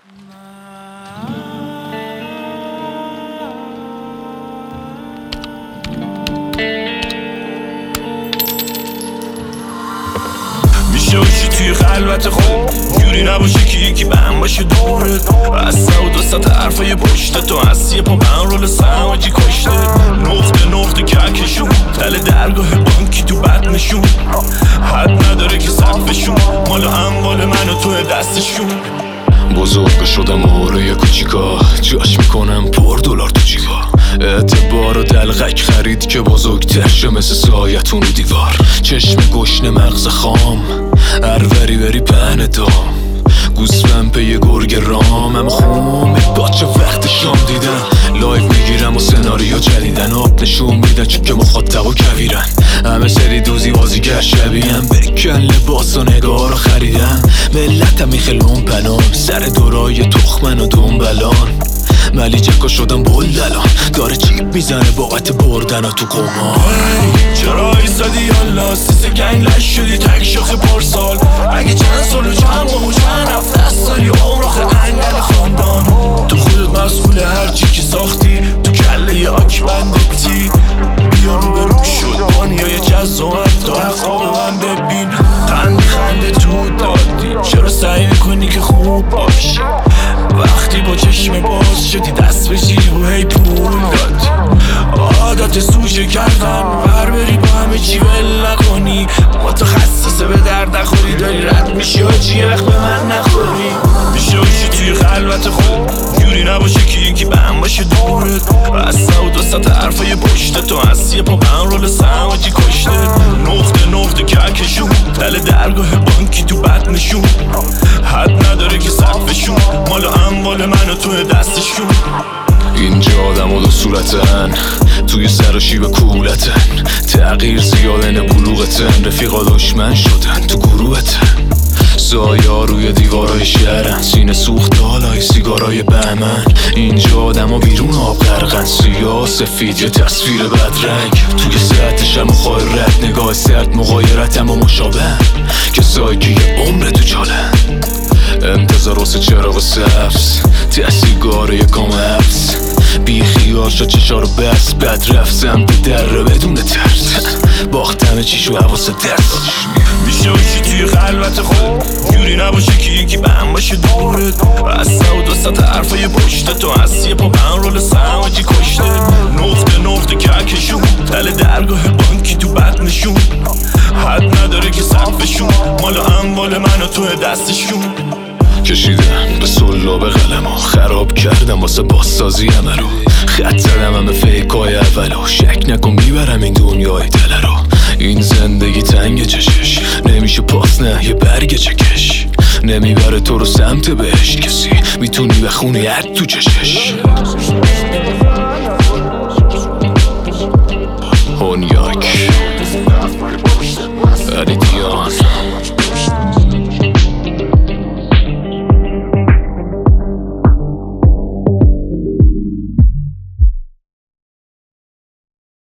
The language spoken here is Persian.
میشه باشی توی خلوت خود جوری نباشه که یکی بهم باشه دورت از 100 حرفای پشت تو هستی پا من رول سماجی کشته نقطه کهکشون تل درگاه بانکی تو بدنشون حد نداره که سقفشون مال اموال من و تو دستشون بزرگ شدم موره کوچیکا جاش میکنم $1 تو جیبا اعتبار و دلغک خرید که بزرگتر شه مثل سایتون رو دیوار چشم گشنه مغز خام هروری بری پهن دام گوسفند پی گرگ رام هم خوم باچه وقت شام دیدن لایو میگیرم و سناریو جدیدن آب نشون میدن چون که مخاطب و کویرن همه سری دوزی بازیگر شبیهم بکن لباس و نگاه رو خریدم ملتم میخلون پنان سر دورای تخمن و دنبلان ملی جکا شدم بلدلان داره چیپ میزنه باقت بردن و تو قمار چرا ایستادی یالا سیس گنگ لش شدی تک شاخ پارسال اگه چند سال و چند ماه و چند هفته است داری عمر آخه انگل خاندان تو خودت مسئول هرچی که ساختی تو کله یه آکبندتی بیا رو برو شد بانیای جزامت تا حقاب من ببین خنده تو دادی چرا سعی میکنی که خوب باشی وقتی با چشم باز شدی دست بشی و هی پول دادی عادت سوژه کردن بر بری با همه چی ول نکنی متخصصه به درد نخوری داری رد میشی آجی وقت به من نخوری میشه باشی توی خلوت خود جوری نباشه که یکی بهم باشه دورت از 100 حرفای پشت تو هستی پا من رول سماجی کشته نقطه کهکشون تل درگاه بانکی تو بدنشون حد نداره که سقفشون مال اموال من و تو دستشون اینجا آدم و دو صورتن توی سر و شیب کولتن تغییر زیادن بلوغتن رفیقا دشمن شدن تو گروهتن سایا روی دیوارای شهرن سینه سوخت دالای سیگارای بهمن اینجا آدم و بیرون آب غرقن سیاه سفید یه تصویر بدرنگ توی ساعتش هم خواه رد نگاه سرد مغایرت هم و مشابه کسایی که یه عمر تو چالن انتظار واسه چراغ سبز ته سیگاره یکم حبس بی خیال شد چشا رو بس بد رفت سمت در بدون ترس باختمه چیشو حواست دست میشه باشی توی خلوت خود جوری نباشه که یکی بهم باشه دورت از 100 حرفای پشت تو هستی پا من رول سماجی کشته نقطه کهکشون تل درگاه بانکی تو بدنشون حد نداره که سقفشون مال اموال من و تو دستشون کشیدم به سلاب قلمو خراب کردم واسه بازسازی همه رو خط زدم همه فیکای اولو شک نکن میبرم این دنیای دل رو این زندگی تنگ چشش نمیشه پاس نه یه برگ چکش نمیبره تو رو سمت بهشت کسی میتونی بخونی حد تو چشش